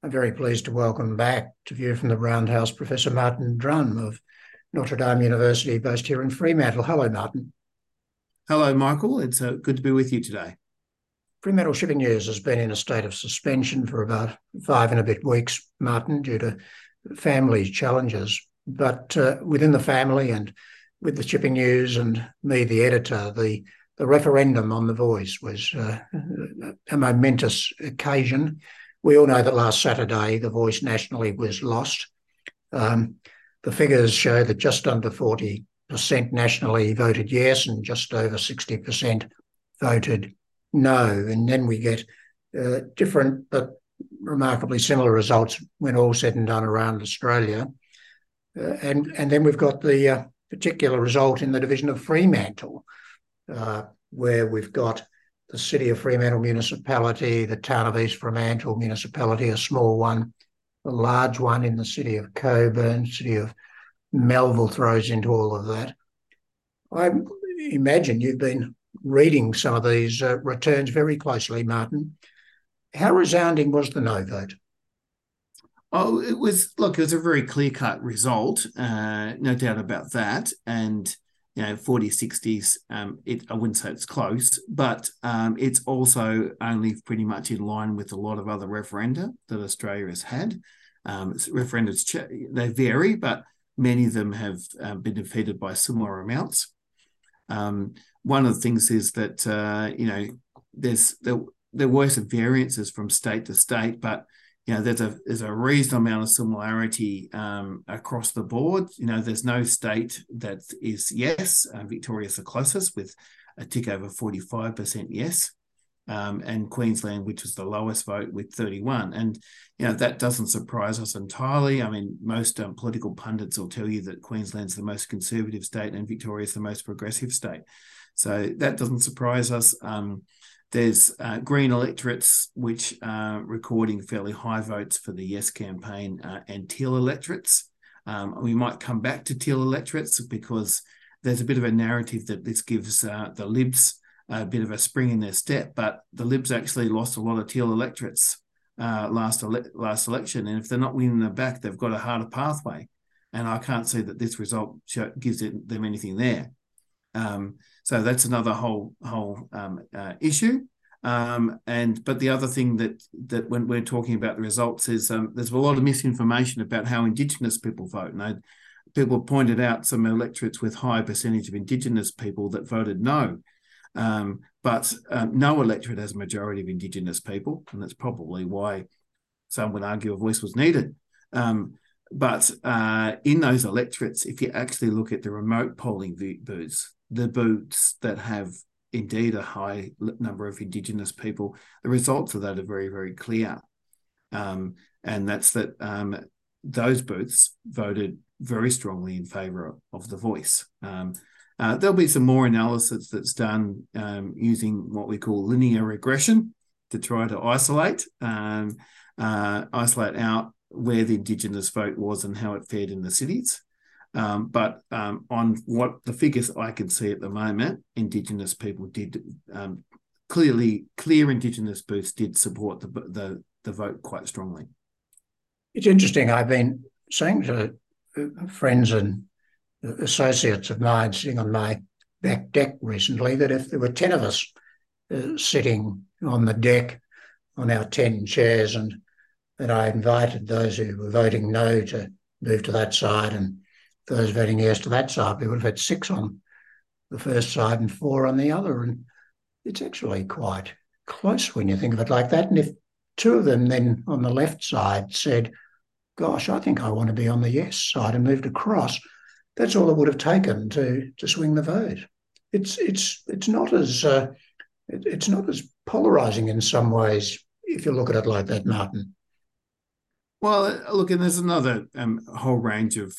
I'm very pleased to welcome back to View from the Roundhouse Professor Martin Drum of Notre Dame University, based here in Fremantle. Hello, Martin. Hello, Michael. It's good to be with you today. Fremantle Shipping News has been in a state of suspension for about 5 and a bit weeks, Martin, due to family challenges. But within the family and with the Shipping News and me, the editor, the referendum on the Voice was a momentous occasion. We all know that last Saturday the Voice nationally was lost. The figures show that just under 40% nationally voted yes and just over 60% voted no. And then we get different but remarkably similar results when all said and done around Australia. And then we've got the particular result in the division of Fremantle, where we've got the City of Fremantle Municipality, the Town of East Fremantle Municipality, a small one, a large one in the City of Coburn, City of Melville throws into all of that. I imagine you've been reading some of these returns very closely, Martin. How resounding was the no vote? Oh, it was a very clear-cut result, no doubt about that. And 40-60s, I wouldn't say it's close, but it's also only pretty much in line with a lot of other referenda that Australia has had. Referendums, they vary, but many of them have been defeated by similar amounts. One of the things is that, there were some variances from state to state, but there's a reasonable amount of similarity across the board. There's no state that is yes. Victoria's the closest with a tick over 45% yes, and Queensland, which was the lowest vote, with 31%. And that doesn't surprise us entirely. I mean, most political pundits will tell you that Queensland's the most conservative state and Victoria's the most progressive state. So that doesn't surprise us. There's green electorates, which are recording fairly high votes for the Yes campaign, and teal electorates. We might come back to teal electorates because there's a bit of a narrative that this gives the Libs a bit of a spring in their step, but the Libs actually lost a lot of teal electorates last election, and if they're not winning them back, they've got a harder pathway. And I can't see that this result gives them anything there. So that's another whole issue. But the other thing that when we're talking about the results is there's a lot of misinformation about how Indigenous people vote. And people pointed out some electorates with high percentage of Indigenous people that voted no. But no electorate has a majority of Indigenous people, and that's probably why some would argue a voice was needed. But in those electorates, if you actually look at the remote polling booths, the booths that have indeed a high number of Indigenous people, the results of that are very, very clear. And that's that those booths voted very strongly in favour of the Voice. There'll be some more analysis that's done using what we call linear regression to try to isolate out where the Indigenous vote was and how it fared in the cities. But on what the figures I can see at the moment, Indigenous people did clear Indigenous booths did support the vote quite strongly. It's interesting. I've been saying to friends and associates of mine sitting on my back deck recently that if there were 10 of us sitting on the deck on our 10 chairs and I invited those who were voting no to move to that side and those voting yes to that side, we would have had 6 on the first side and 4 on the other. And it's actually quite close when you think of it like that. And if 2 of them then on the left side said, gosh, I think I want to be on the yes side and moved across, that's all it would have taken to swing the vote. It's not as polarising in some ways if you look at it like that, Martin. Well, look, and there's another whole range of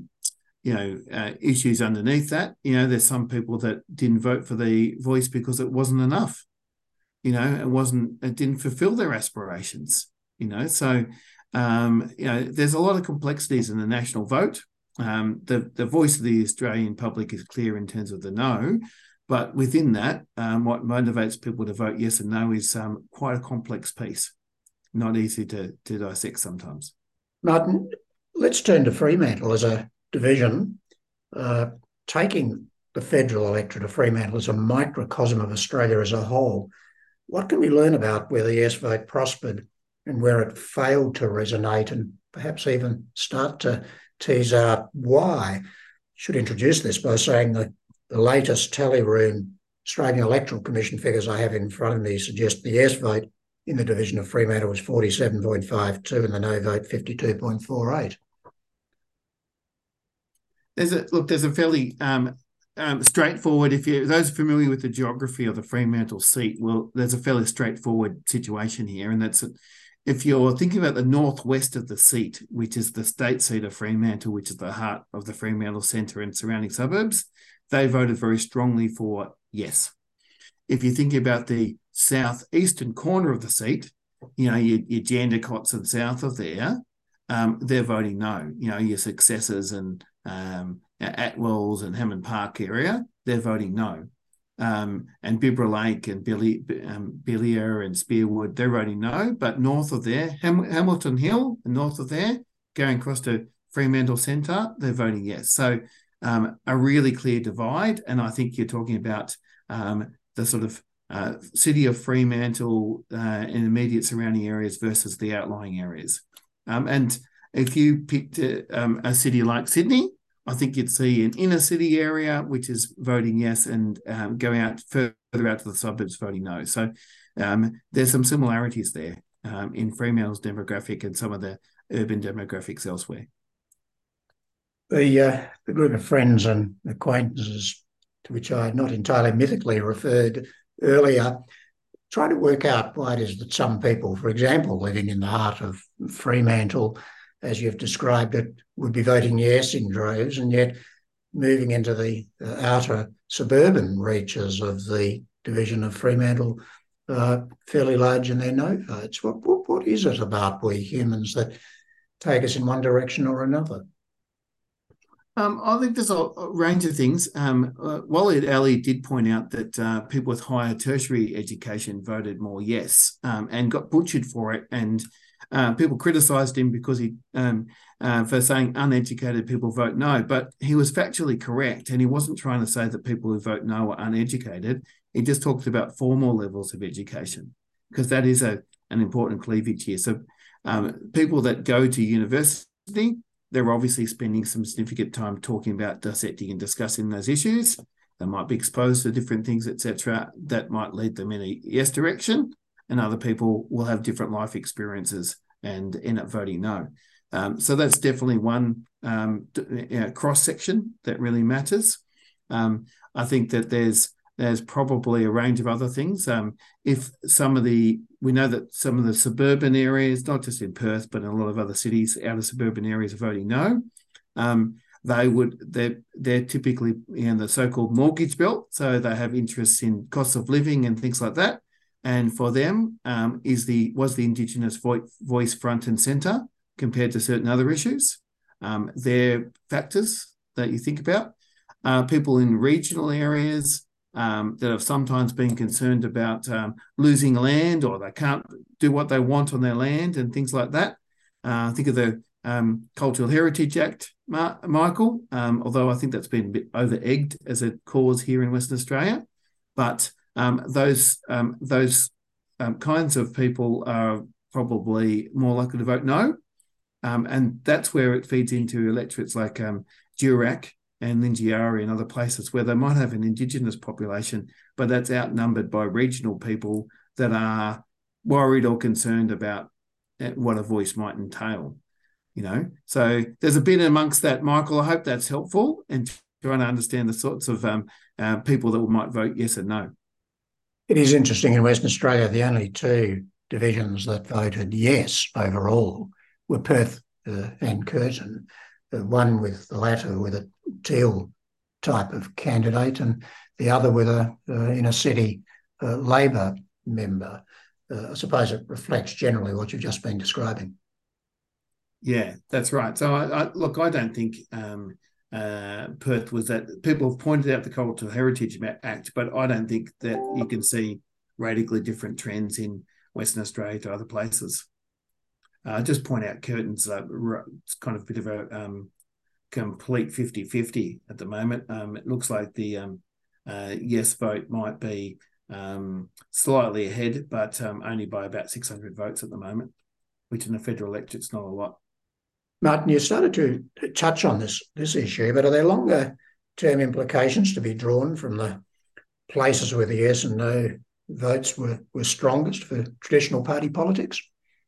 issues underneath that. There's some people that didn't vote for the Voice because it wasn't enough. It didn't fulfil their aspirations. So there's a lot of complexities in the national vote. The voice of the Australian public is clear in terms of the no, but within that, what motivates people to vote yes and no is quite a complex piece. not easy to dissect sometimes. Martin, let's turn to Fremantle as a division. Taking the federal electorate of Fremantle as a microcosm of Australia as a whole, what can we learn about where the yes vote prospered and where it failed to resonate, and perhaps even start to tease out why? Should introduce this by saying that the latest Tally Room Australian Electoral Commission figures I have in front of me suggest the yes vote in the division of Fremantle was 47.52 and the no vote 52.48. There's a fairly straightforward, those familiar with the geography of the Fremantle seat, well, there's a fairly straightforward situation here, and that's if you're thinking about the northwest of the seat, which is the state seat of Fremantle, which is the heart of the Fremantle Centre and surrounding suburbs, they voted very strongly for yes. If you think about the southeastern corner of the seat, your Jandicots and south of there, they're voting no. Your successors and Atwells and Hammond Park area, they're voting no. And Bibra Lake and Billier and Spearwood, they're voting no. But north of there, Hamilton Hill, north of there, going across to Fremantle Centre, they're voting yes. So a really clear divide. And I think you're talking about the sort of city of Fremantle and immediate surrounding areas versus the outlying areas. And if you picked a city like Sydney, I think you'd see an inner city area which is voting yes, and going out further out to the suburbs voting no. So there's some similarities there in Fremantle's demographic and some of the urban demographics elsewhere. The group of friends and acquaintances to which I had not entirely mythically referred earlier try to work out why it is that some people, for example, living in the heart of Fremantle, as you've described it, would be voting yes in droves, and yet moving into the outer suburban reaches of the division of Fremantle, fairly large in their no votes. What is it about we humans that take us in one direction or another? I think there's a range of things. Waleed Ali did point out that people with higher tertiary education voted more yes, and got butchered for it. And people criticised him because he for saying uneducated people vote no. But he was factually correct, and he wasn't trying to say that people who vote no are uneducated. He just talked about formal levels of education, because that is an important cleavage here. So people that go to university, they're obviously spending some significant time talking about dissecting and discussing those issues. They might be exposed to different things, etc., that might lead them in a yes direction, and other people will have different life experiences and end up voting no. So that's definitely one cross-section that really matters. I think that there's probably a range of other things. We know that some of the suburban areas, not just in Perth, but in a lot of other cities, outer suburban areas are voting no. They're typically in the so-called mortgage belt, so they have interests in cost of living and things like that. And for them, was the Indigenous voice front and centre compared to certain other issues. They're factors that you think about. People in regional areas that have sometimes been concerned about losing land, or they can't do what they want on their land and things like that. Think of the Cultural Heritage Act, Michael, although I think that's been a bit over-egged as a cause here in Western Australia. But those kinds of people are probably more likely to vote no. And that's where it feeds into electorates like Durack and Lingiari and other places where they might have an Indigenous population, but that's outnumbered by regional people that are worried or concerned about what a voice might entail. So there's a bit amongst that, Michael. I hope that's helpful and trying to understand the sorts of people that might vote yes and no. It is interesting, in Western Australia, the only two divisions that voted yes overall were Perth and Curtin. One with the latter with a Teal type of candidate, and the other with a inner city Labor member. I suppose it reflects generally what you've just been describing. Yeah, that's right. So I don't think Perth was that. People have pointed out the Cultural Heritage Act, but I don't think that you can see radically different trends in Western Australia to other places. just point out Curtin's it's kind of a bit of a complete 50-50 at the moment. It looks like the yes vote might be slightly ahead, but only by about 600 votes at the moment, which in the federal electorate's not a lot. Martin, you started to touch on this issue, but are there longer-term implications to be drawn from the places where the yes and no votes were strongest for traditional party politics?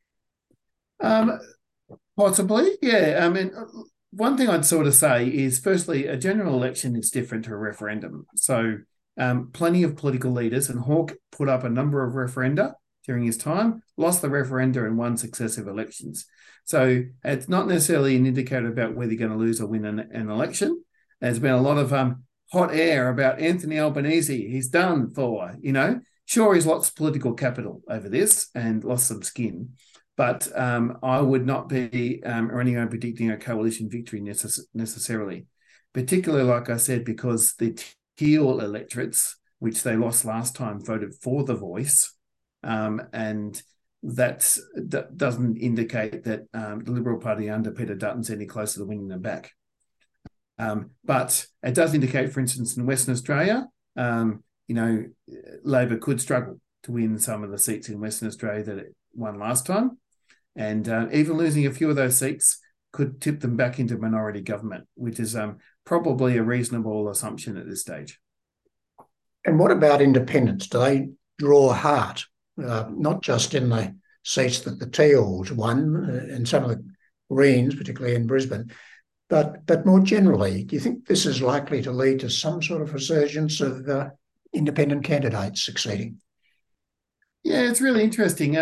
Possibly, yeah. I mean, one thing I'd sort of say is, firstly, a general election is different to a referendum. So plenty of political leaders, and Hawke put up a number of referenda during his time, lost the referenda and won successive elections. So it's not necessarily an indicator about whether you're going to lose or win an election. There's been a lot of hot air about Anthony Albanese. He's done for, sure, he's lost political capital over this and lost some skin. But I would not be running around predicting a coalition victory necessarily, particularly, like I said, because the Teal electorates, which they lost last time, voted for the Voice, and that doesn't indicate that the Liberal Party under Peter Dutton's any closer to winning them back. But it does indicate, for instance, in Western Australia, Labor could struggle to win some of the seats in Western Australia that it won last time. And even losing a few of those seats could tip them back into minority government, which is probably a reasonable assumption at this stage. And what about independents? Do they draw heart, not just in the seats that the Teals won and some of the Greens, particularly in Brisbane, but more generally, do you think this is likely to lead to some sort of resurgence of independent candidates succeeding? Yeah, it's really interesting.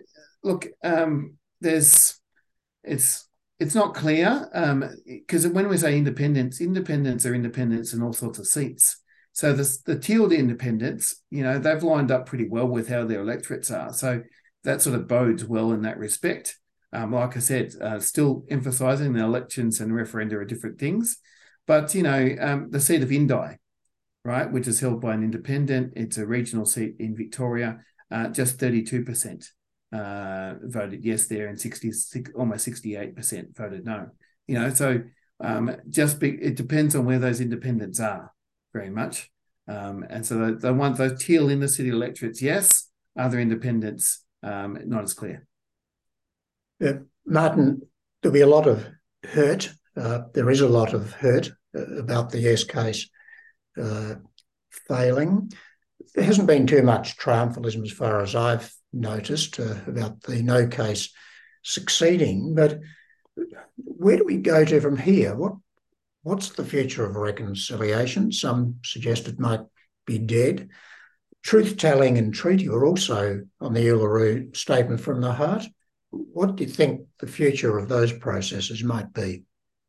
It's not clear because when we say independents are independents in all sorts of seats. So the Teal independents, they've lined up pretty well with how their electorates are. So that sort of bodes well in that respect. Like I said, still emphasising the elections and referenda are different things. But, the seat of Indi, right, which is held by an independent, it's a regional seat in Victoria, just 32%. Voted yes there, and almost 68% voted no. So it depends on where those independents are very much. And so they want those Teal in the city electorates, yes. Other independents, not as clear. Martin, there'll be a lot of hurt. There is a lot of hurt about the yes case failing. There hasn't been too much triumphalism as far as I've noticed about the no case succeeding, but where do we go to from here? What's the future of reconciliation? Some suggest it might be dead. Truth-telling and treaty were also on the Uluru Statement from the Heart. What do you think the future of those processes might be?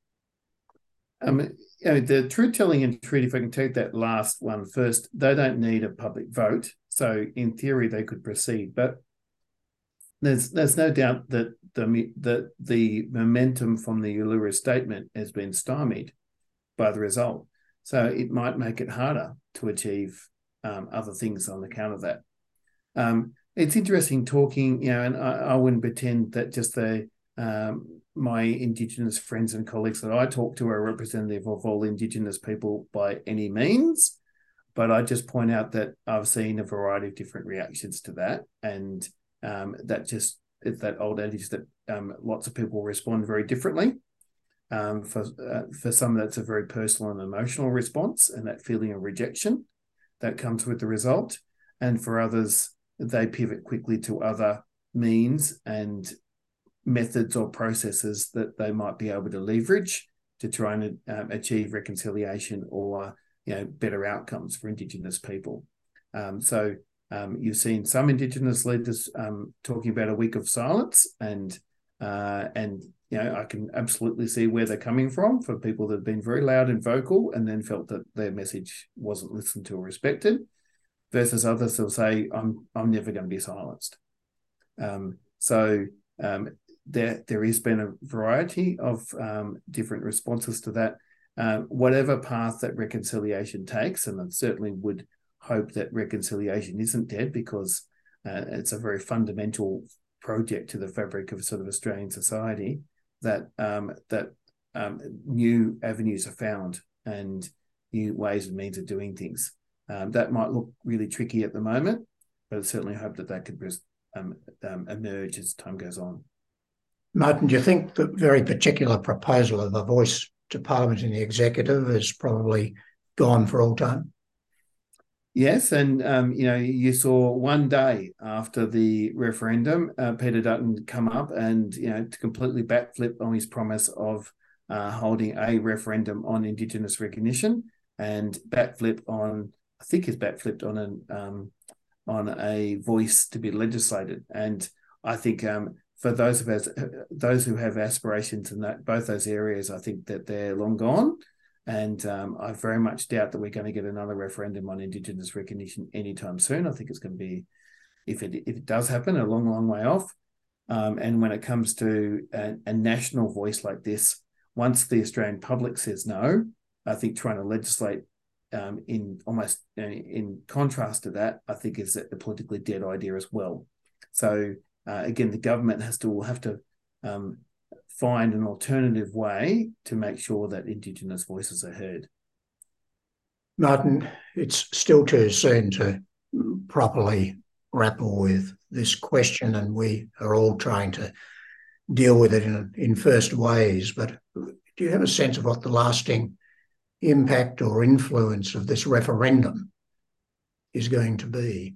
The truth-telling and treaty, if I can take that last one first, they don't need a public vote. So in theory, they could proceed. But there's no doubt that the momentum from the Uluru Statement has been stymied by the result. So it might make it harder to achieve other things on account of that. It's interesting talking, and I wouldn't pretend that just my Indigenous friends and colleagues that I talk to are representative of all Indigenous people by any means, but I just point out that I've seen a variety of different reactions to that, and it's that old adage that lots of people respond very differently. For some, that's a very personal and emotional response, and that feeling of rejection that comes with the result, and for others, they pivot quickly to other means and methods or processes that they might be able to leverage to try and achieve reconciliation or better outcomes for Indigenous people. So you've seen some Indigenous leaders talking about a week of silence, and I can absolutely see where they're coming from, for people that have been very loud and vocal and then felt that their message wasn't listened to or respected, versus others who'll say, I'm never going to be silenced. There has been a variety of different responses to that. Whatever path that reconciliation takes, and I certainly would hope that reconciliation isn't dead, because it's a very fundamental project to the fabric of sort of Australian society, that new avenues are found and new ways and means of doing things. That might look really tricky at the moment, but I certainly hope that could emerge as time goes on. Martin, do you think the very particular proposal of a voice to Parliament in the executive is probably gone for all time? Yes, and you saw one day after the referendum, Peter Dutton come up and to completely backflip on his promise of holding a referendum on Indigenous recognition, and backflipped on a voice to be legislated. And I think for those who have aspirations in both those areas, I think that they're long gone. And I very much doubt that we're going to get another referendum on Indigenous recognition anytime soon. I think it's going to be, if it does happen, a long, long way off. And when it comes to a national voice like this, once the Australian public says no, I think trying to legislate in contrast to that, I think is a politically dead idea as well. So again, the government will have to find an alternative way to make sure that Indigenous voices are heard. Martin, it's still too soon to properly grapple with this question, and we are all trying to deal with it in first ways. But do you have a sense of what the lasting impact or influence of this referendum is going to be?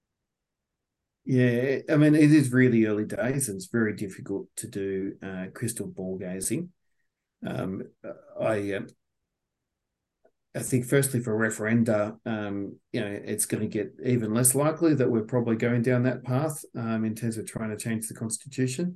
Yeah, I mean, it is really early days, and it's very difficult to do crystal ball gazing. I think, firstly, for referenda, it's going to get even less likely that we're probably going down that path in terms of trying to change the constitution.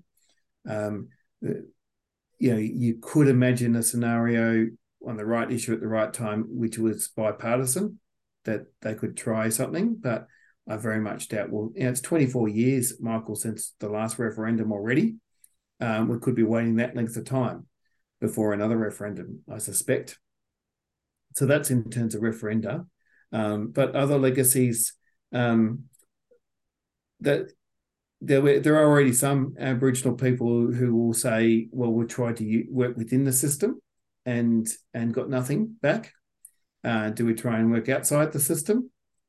You could imagine a scenario on the right issue at the right time, which was bipartisan, that they could try something, but I very much doubt. Well, it's 24 years, Michael, since the last referendum already. We could be waiting that length of time before another referendum, I suspect. So that's in terms of referenda. But other legacies, that there are already some Aboriginal people who will say, well, we'll try to work within the system and got nothing back. Do we try and work outside the system?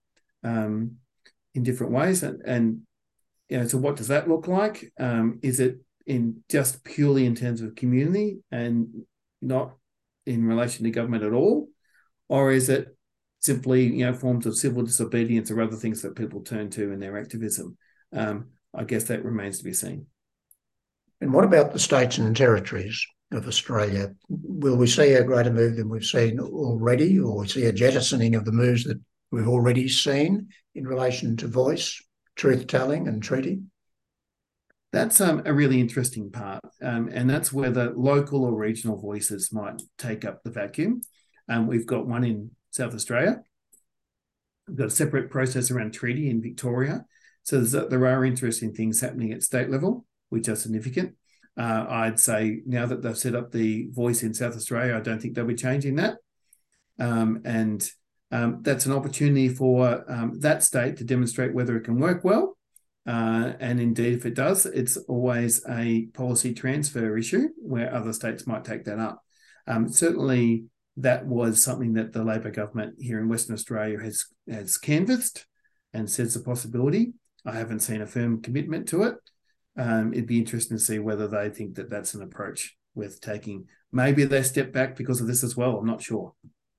In different ways, and so what does that look like? Is it in just purely in terms of community and not in relation to government at all, or is it simply forms of civil disobedience or other things that people turn to in their activism? I guess that remains to be seen. And what about the states and territories of Australia? Will we see a greater move than we've seen already, or we see a jettisoning of the moves that we've already seen in relation to voice, truth-telling and treaty? That's a really interesting part, and that's where the local or regional voices might take up the vacuum. We've got one in South Australia. We've got a separate process around treaty in Victoria. So there are interesting things happening at state level, which are significant. I'd say now that they've set up the voice in South Australia, I don't think they'll be changing that. That's an opportunity for that state to demonstrate whether it can work well. And indeed, if it does, it's always a policy transfer issue where other states might take that up. Certainly, that was something that the Labor government here in Western Australia has canvassed and says a possibility. I haven't seen a firm commitment to it. It'd be interesting to see whether they think that that's an approach worth taking. Maybe they step back because of this as well. I'm not sure.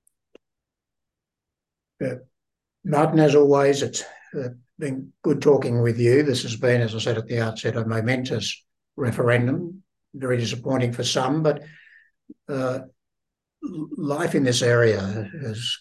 Martin, as always, it's been good talking with you. This has been, as I said at the outset, a momentous referendum, very disappointing for some, but life in this area has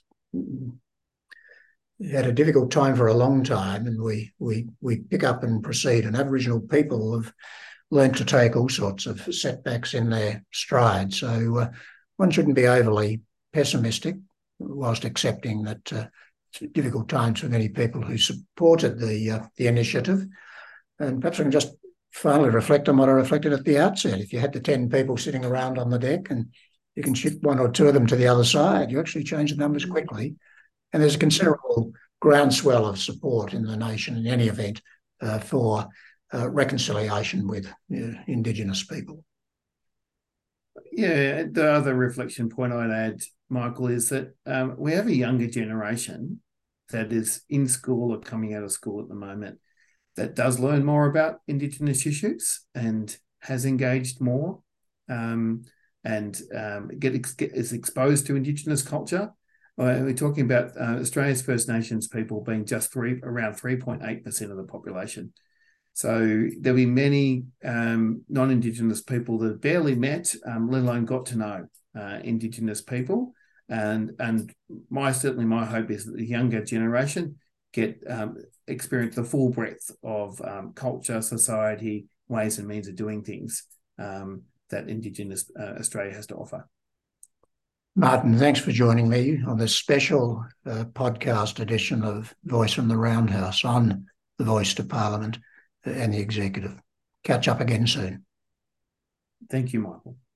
had a difficult time for a long time, and we pick up and proceed, and Aboriginal people have learnt to take all sorts of setbacks in their stride. So one shouldn't be overly pessimistic, whilst accepting that it's a difficult times for many people who supported the initiative. And perhaps I can just finally reflect on what I reflected at the outset. If you had the 10 people sitting around on the deck and you can ship one or two of them to the other side, you actually change the numbers quickly. And there's a considerable groundswell of support in the nation in any event for reconciliation with Indigenous people. Yeah, the other reflection point I'd add, Michael, is that we have a younger generation that is in school or coming out of school at the moment that does learn more about Indigenous issues and has engaged more is exposed to Indigenous culture. We're talking about Australia's First Nations people being just around 3.8% of the population. So there'll be many non-Indigenous people that have barely met, let alone got to know Indigenous people. And certainly my hope is that the younger generation get experience the full breadth of culture, society, ways and means of doing things that Indigenous Australia has to offer. Martin, thanks for joining me on this special podcast edition of Voice from the Roundhouse on the Voice to Parliament and the Executive. Catch up again soon. Thank you, Michael.